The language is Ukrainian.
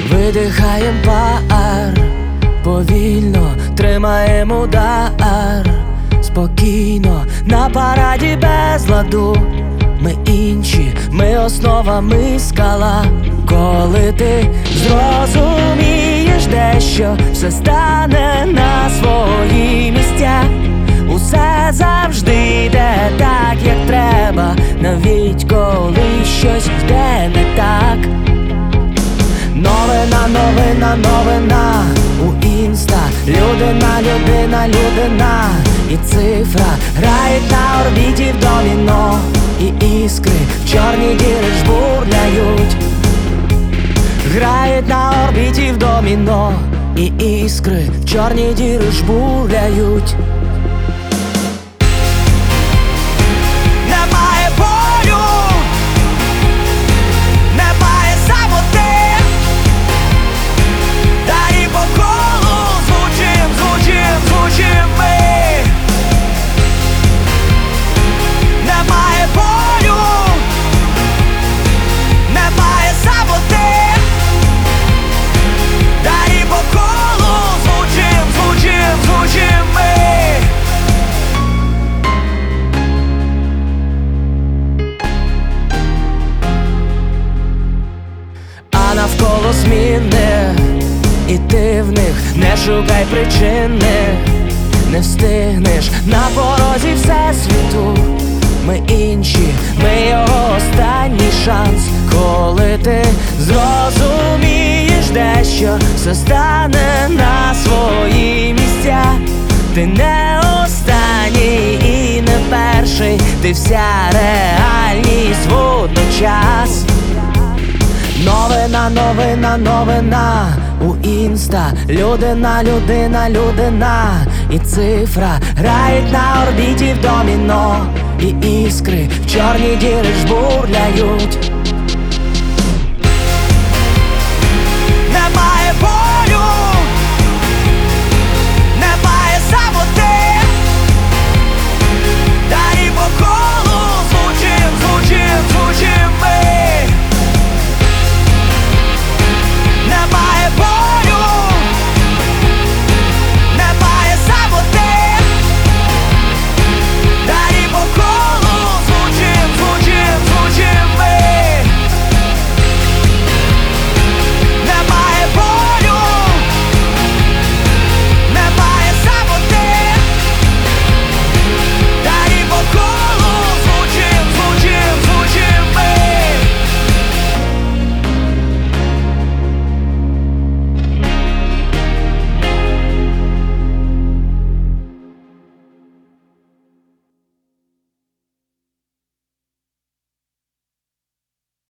Видихаєм пар, повільно тримаємо удар. Спокійно, на параді без ладу. Ми інші, ми основа, ми скала. Коли ти зрозумієш дещо, все стане на свої місця. Усе завжди йде так, як треба, навіть коли щось йде не так. Новина, новина, новина у інста. Людина, людина, людина і цифра грають на орбіті в доміно. І іскри в чорні діри жбурляють. Грають на орбіті в доміно. І іскри в чорні діри жбурляють. Немає болю, немає самоти. Далі по колу звучим, звучим, звучим ми. Немає болю, немає самоти. Далі по колу звучим, звучим, звучим ми. А навколо зміни, і ти в них не шукай причини. Не встигнеш на порозі всесвіту. Ми інші, ми його останній шанс. Коли ти зрозумієш дещо, все стане на свої місця. Ти не останній і не перший, ти вся реальність водночас. Новина, новина, новина у інста. Людина, людина, людина і цифра грають на орбіті в доміно. І іскри в чорні діри жбурляють.